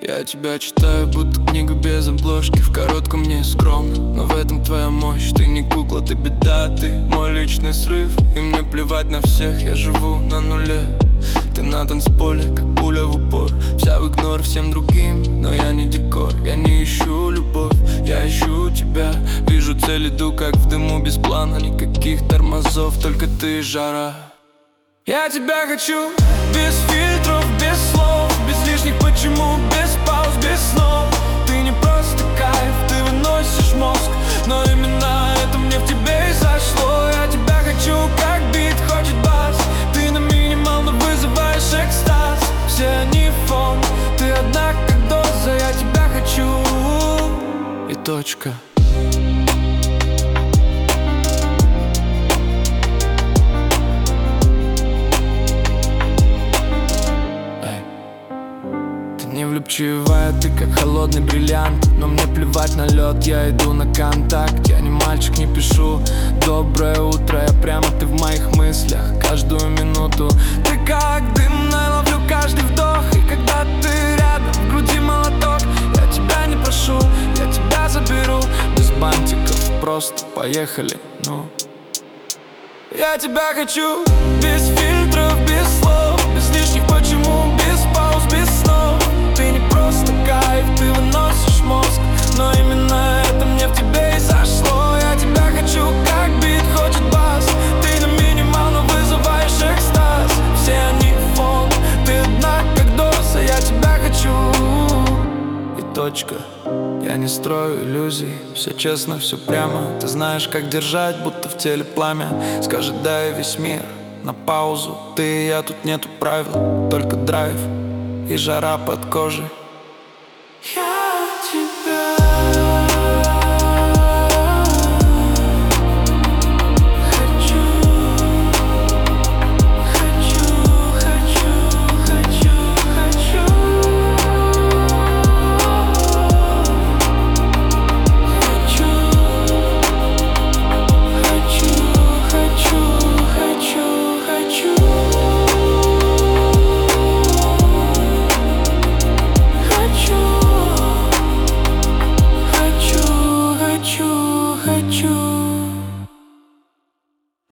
Я тебя читаю, будто книга без обложки. В коротком мне скромно, но в этом твоя мощь. Ты не кукла, ты беда, ты мой личный срыв. И мне плевать на всех, я живу на нуле. Ты на танцполе, как пуля в упор. Вся в игнор всем другим, но я не декор. Я не ищу любовь, я ищу тебя. Вижу цель, иду как в дыму без плана. Никаких тормозов, только ты и жара. Я тебя хочу без фильтров, без слов, без лишних почему, без пауз, без снов. Ты не просто кайф, ты выносишь мозг, но именно это мне в тебе и зашло. Я тебя хочу, как бит хочет бас. Ты на минимал, но вызываешь экстаз. Все они фон, ты одна как доза. Я тебя хочу и точка. Не влюбчивая, ты как холодный бриллиант. Но мне плевать на лед, я иду на контакт. Я не мальчик, не пишу доброе утро. Я прямо ты в моих мыслях каждую минуту. Ты как дымная, ловлю каждый вдох. И когда ты рядом, в груди молоток. Я тебя не прошу, я тебя заберу. Без бантиков, просто поехали, ну. Я тебя хочу без фильтров, без слов, без лишних почему, без пауз, без снов. Ты не просто кайф, ты выносишь мозг, но именно это мне в тебе и зашло. Я тебя хочу, как бит хочет бас. Ты на минимал, но вызываешь экстаз. Все они фон, ты одна как доза. Я тебя хочу и точка. Я не строю иллюзий, все честно, все прямо. Ты знаешь, как держать, будто в теле пламя. Скажет да и весь мир на паузу. Ты и я, тут нету правил, только драйв и жара под кожей.